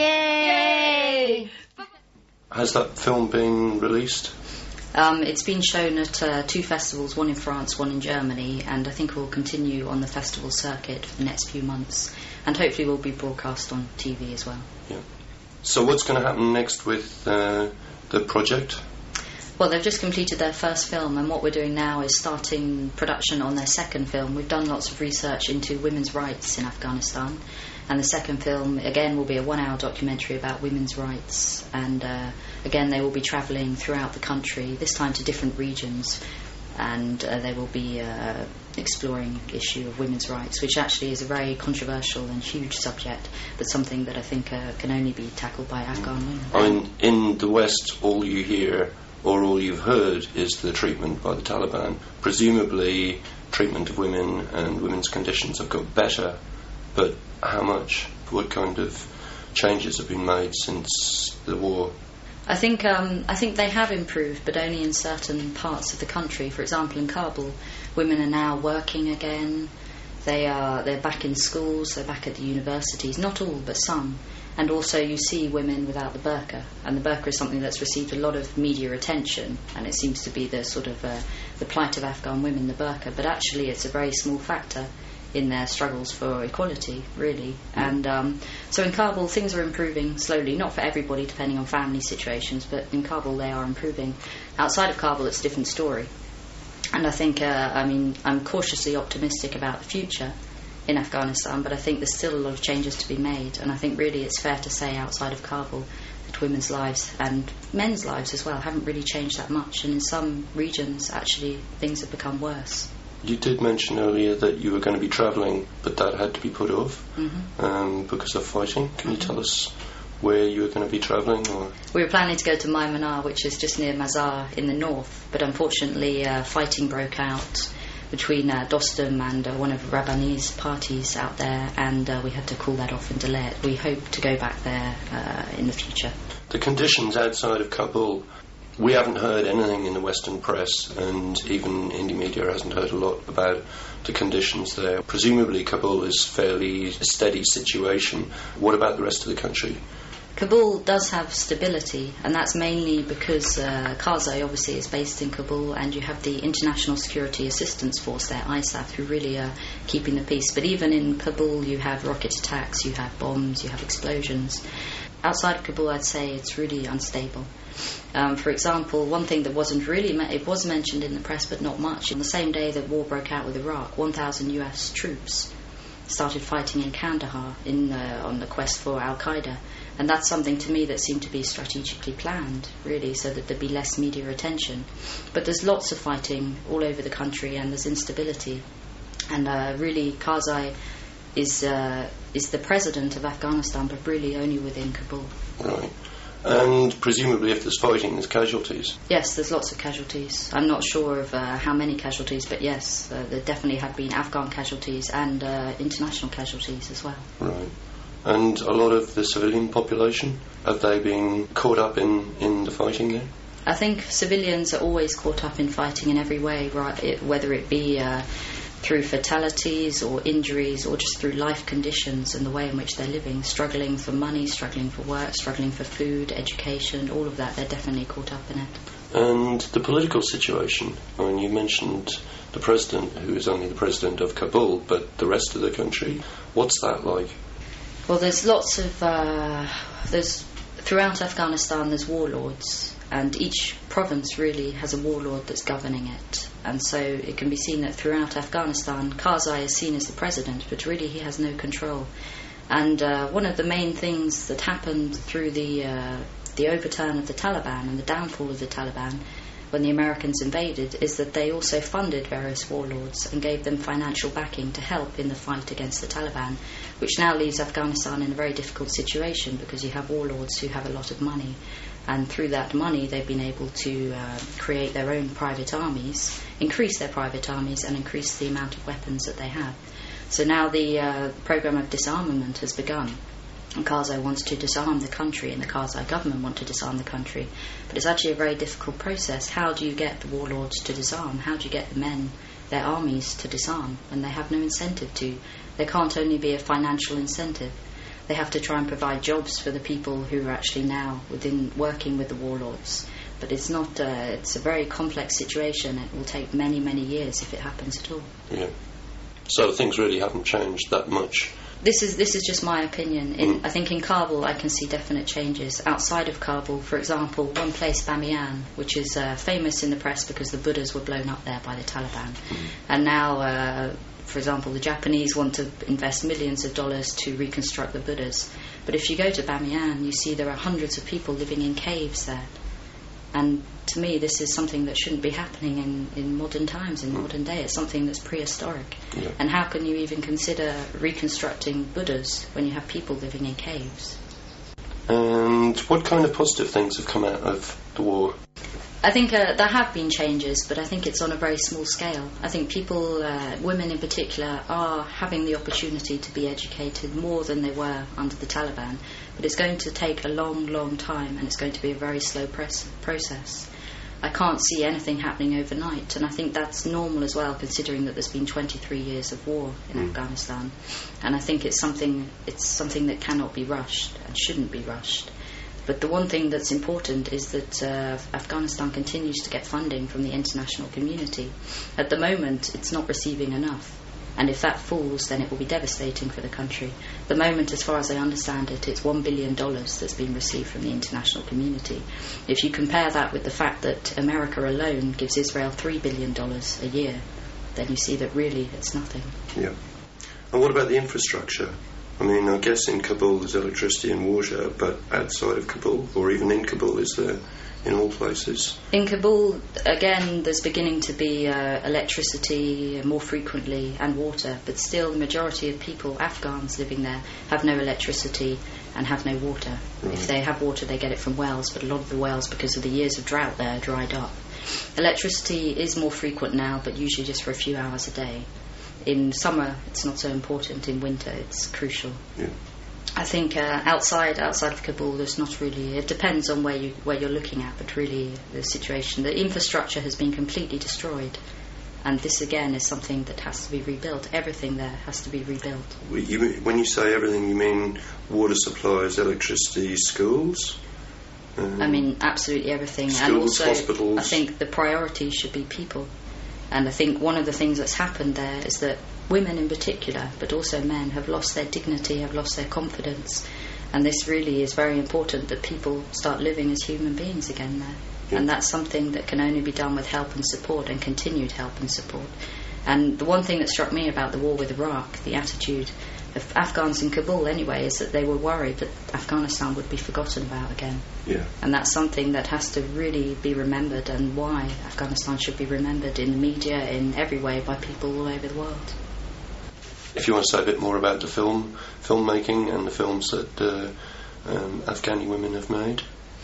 Yay!
Has that film been released?
It's been shown at 2 festivals, one in France, one in Germany, and I think we'll continue on the festival circuit for the next few months, and hopefully will be broadcast on TV as well.
Yeah. So what's going to happen next with the project?
Well, they've just completed their first film, and what we're doing now is starting production on their second film. We've done lots of research into women's rights in Afghanistan, and the second film, again, will be a 1-hour documentary about women's rights, and again, they will be travelling throughout the country, this time to different regions, and they will be exploring the issue of women's rights, which actually is a very controversial and huge subject, but something that I think can only be tackled by Afghan women.
I mean, in the West, all you hear or all you've heard is the treatment by the Taliban. Presumably, treatment of women and women's conditions have got better, but how much? What kind of changes have been made since the war?
I think they have improved, but only in certain parts of the country. For example, in Kabul, women are now working again. They're back in schools. They're back at the universities. Not all, but some. And also, you see women without the burqa, and the burqa is something that's received a lot of media attention, and it seems to be the sort of the plight of Afghan women, the burqa. But actually, it's a very small factor in their struggles for equality, really. And so in Kabul, things are improving slowly, not for everybody, depending on family situations, but in Kabul they are improving. Outside of Kabul, it's a different story. And I think, I'm cautiously optimistic about the future in Afghanistan, but I think there's still a lot of changes to be made, and I think really it's fair to say outside of Kabul that women's lives and men's lives as well haven't really changed that much, and in some regions actually things have become worse.
You did mention earlier that you were going to be travelling, but that had to be put off because of fighting. Can you tell us where you were going to be travelling? Or?
We were planning to go to Maimanar, which is just near Mazar in the north, but unfortunately fighting broke out between Dostum and one of Rabbani's parties out there, and we had to call that off and delay it. We hope to go back there in the future.
The conditions outside of Kabul, we haven't heard anything in the Western press, and even indie media hasn't heard a lot about the conditions there. Presumably Kabul is fairly a steady situation. What about the rest of the country?
Kabul does have stability, and that's mainly because Karzai obviously is based in Kabul, and you have the International Security Assistance Force there, ISAF, who really are keeping the peace. But even in Kabul you have rocket attacks, you have bombs, you have explosions. Outside of Kabul, I'd say it's really unstable. For example, one thing that wasn't really it was mentioned in the press, but not much. On the same day that war broke out with Iraq, 1,000 US troops started fighting in Kandahar on the quest for Al-Qaeda. And that's something to me that seemed to be strategically planned, really, so that there'd be less media attention. But there's lots of fighting all over the country, and there's instability. And really, Karzai is the president of Afghanistan, but really only within Kabul.
Right. And presumably if there's fighting, there's casualties?
Yes, there's lots of casualties. I'm not sure of how many casualties, but yes, there definitely have been Afghan casualties and international casualties as well.
Right. And a lot of the civilian population, have they been caught up in the fighting there?
I think civilians are always caught up in fighting in every way, right? Whether it be through fatalities or injuries or just through life conditions and the way in which they're living, struggling for money, struggling for work, struggling for food, education, all of that, they're definitely caught up in it.
And the political situation, I mean, you mentioned the president, who is only the president of Kabul, but the rest of the country, what's that like?
Well, there's lots of, throughout Afghanistan there's warlords, and each province really has a warlord that's governing it. And so it can be seen that throughout Afghanistan, Karzai is seen as the president, but really he has no control. And one of the main things that happened through the overturn of the Taliban and the downfall of the Taliban when the Americans invaded is that they also funded various warlords and gave them financial backing to help in the fight against the Taliban, which now leaves Afghanistan in a very difficult situation because you have warlords who have a lot of money, and through that money they've been able to create their own private armies, increase their private armies, and increase the amount of weapons that they have. So now the program of disarmament has begun. And Karzai wants to disarm the country, and the Karzai government want to disarm the country. But it's actually a very difficult process. How do you get the warlords to disarm? How do you get the men, their armies, to disarm? And they have no incentive to. There can't only be a financial incentive. They have to try and provide jobs for the people who are actually now working with the warlords. But it's not. It's a very complex situation. It will take many, many years if it happens at all.
Yeah. So things really haven't changed that much.
This is just my opinion. I think in Kabul I can see definite changes. Outside of Kabul, for example, one place, Bamiyan, which is famous in the press because the Buddhas were blown up there by the Taliban. And now, for example, the Japanese want to invest millions of dollars to reconstruct the Buddhas. But if you go to Bamiyan, you see there are hundreds of people living in caves there. And to me, this is something that shouldn't be happening in modern times, in modern day. It's something that's prehistoric.
Yeah.
And how can you even consider reconstructing Buddhas when you have people living in caves?
And what kind of positive things have come out of the war?
I think there have been changes, but I think it's on a very small scale. I think people, women in particular, are having the opportunity to be educated more than they were under the Taliban. But it's going to take a long, long time, and it's going to be a very slow process. I can't see anything happening overnight, and I think that's normal as well, considering that there's been 23 years of war in Afghanistan. And I think it's something that cannot be rushed and shouldn't be rushed. But the one thing that's important is that Afghanistan continues to get funding from the international community. At the moment, it's not receiving enough. And if that falls, then it will be devastating for the country. At the moment, as far as I understand it, it's $1 billion that's been received from the international community. If you compare that with the fact that America alone gives Israel $3 billion a year, then you see that really it's nothing.
Yeah. And what about the infrastructure? I mean, I guess in Kabul there's electricity and water, but outside of Kabul, or even in Kabul, is there in all places?
In Kabul, again, there's beginning to be electricity more frequently and water, but still the majority of people, Afghans living there, have no electricity and have no water. Right. If they have water, they get it from wells, but a lot of the wells, because of the years of drought there, dried up. Electricity is more frequent now, but usually just for a few hours a day. In summer, it's not so important. In winter, it's crucial.
Yeah.
I think outside of Kabul, there's not really. It depends on where you're looking at, but really the situation, the infrastructure has been completely destroyed, and this again is something that has to be rebuilt. Everything there has to be rebuilt.
When you say everything, you mean water supplies, electricity, schools?
I mean absolutely everything,
schools,
and also
hospitals.
I think the priority should be people. And I think one of the things that's happened there is that women in particular, but also men, have lost their dignity, have lost their confidence. And this really is very important, that people start living as human beings again there. Yeah. And that's something that can only be done with help and support, and continued help and support. And the one thing that struck me about the war with Iraq, the attitude of Afghans in Kabul anyway, is that they were worried that Afghanistan would be forgotten about again.
Yeah.
And that's something that has to really be remembered, and why Afghanistan should be remembered in the media, in every way, by people all over the world.
If you want to say a bit more about the filmmaking and the films that Afghani women have made.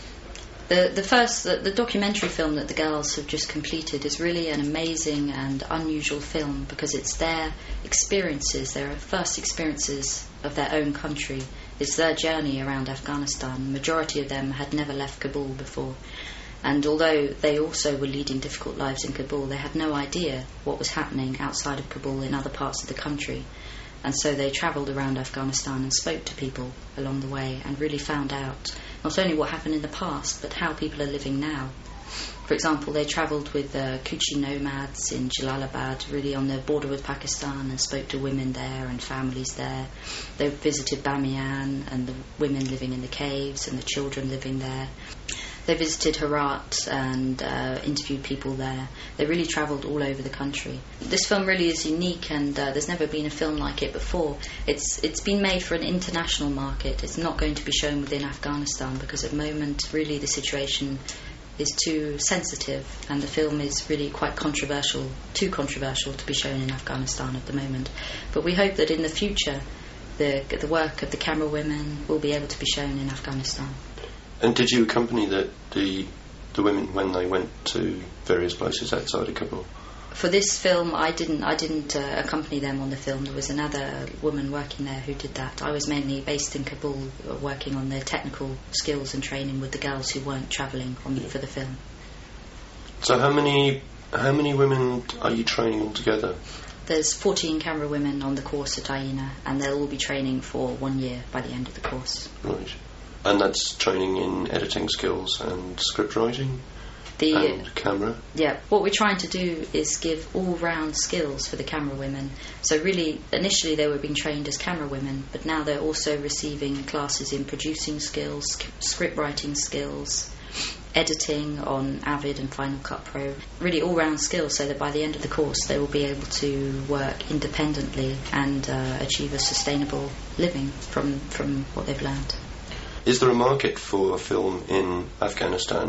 The documentary film that the girls have just completed is really an amazing and unusual film, because it's their experiences, their first experiences of their own country. It's their journey around Afghanistan. The majority of them had never left Kabul before. And although they also were leading difficult lives in Kabul, they had no idea what was happening outside of Kabul in other parts of the country. And so they travelled around Afghanistan and spoke to people along the way, and really found out not only what happened in the past, but how people are living now. For example, they travelled with Kutchi nomads in Jalalabad, really on the border with Pakistan, and spoke to women there and families there. They visited Bamiyan and the women living in the caves and the children living there. They visited Herat and interviewed people there. They really travelled all over the country. This film really is unique, and there's never been a film like it before. It's been made for an international market. It's not going to be shown within Afghanistan, because at the moment really the situation is too sensitive, and the film is really quite controversial, too controversial to be shown in Afghanistan at the moment. But we hope that in the future the work of the camera women will be able to be shown in Afghanistan.
And did you accompany the women when they went to various places outside of Kabul?
For this film, I didn't accompany them on the film. There was another woman working there who did that. I was mainly based in Kabul, working on their technical skills and training with the girls who weren't travelling for the film.
So how many women are you training altogether?
There's 14 camera women on the course at Aina, and they'll all be training for 1 year by the end of the course.
Right. And that's training in editing skills and script writing and camera?
Yeah, what we're trying to do is give all-round skills for the camera women. So really, initially they were being trained as camera women, but now they're also receiving classes in producing skills, script writing skills, editing on Avid and Final Cut Pro. Really all-round skills, so that by the end of the course they will be able to work independently and achieve a sustainable living from what they've learned.
Is there a market for film in Afghanistan?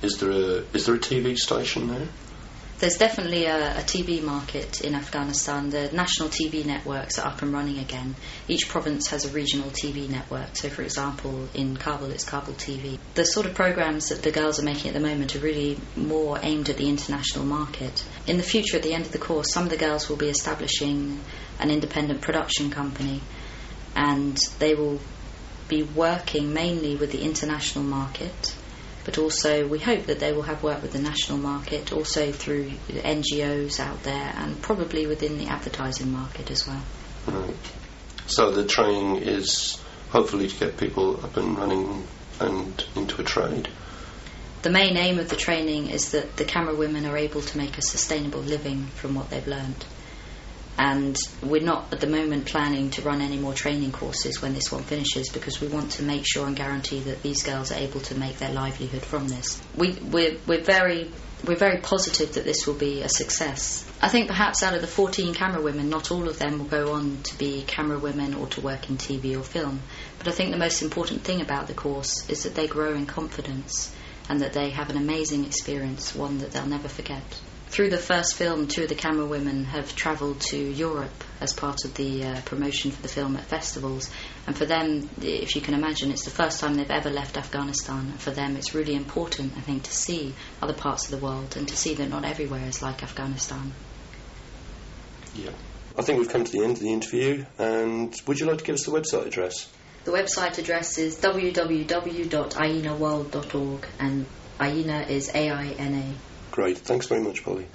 Is there a TV station there?
There's definitely a TV market in Afghanistan. The national TV networks are up and running again. Each province has a regional TV network. So, for example, in Kabul, it's Kabul TV. The sort of programs that the girls are making at the moment are really more aimed at the international market. In the future, at the end of the course, some of the girls will be establishing an independent production company, and they will be working mainly with the international market. But also we hope that they will have work with the national market, also through NGOs out there, and probably within the advertising market as well.
Right. So the training is hopefully to get people up and running and into a trade.
The main aim of the training is that the camera women are able to make a sustainable living from what they've learned. And we're not at the moment planning to run any more training courses when this one finishes, because we want to make sure and guarantee that these girls are able to make their livelihood from this. We're very positive that this will be a success. I think perhaps out of the 14 camera women, not all of them will go on to be camera women or to work in TV or film. But I think the most important thing about the course is that they grow in confidence and that they have an amazing experience, one that they'll never forget. Through the first film, 2 of the camera women have travelled to Europe as part of the promotion for the film at festivals. And for them, if you can imagine, it's the first time they've ever left Afghanistan. And for them, it's really important, I think, to see other parts of the world and to see that not everywhere is like Afghanistan.
Yeah. I think we've come to the end of the interview. And would you like to give us the website address?
The website address is www.ainaworld.org, and Aina is AINA.
Great, thanks very much, Polly.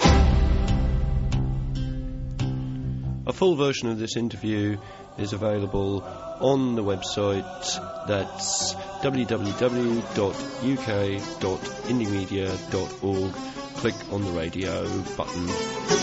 A full version of this interview is available on the website. That's www.uk.indiemedia.org. Click on the radio button.